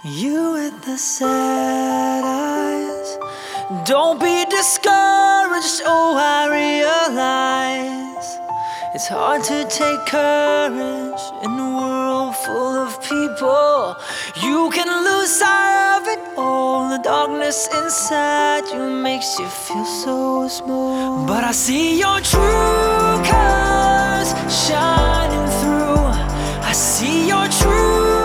You with the sad eyes. Don't be discouraged, oh I realize it's hard to take courage in a world full of people. You can lose sight of it all. The darkness inside you makes you feel so small. But I see your true colors shining through. I see your true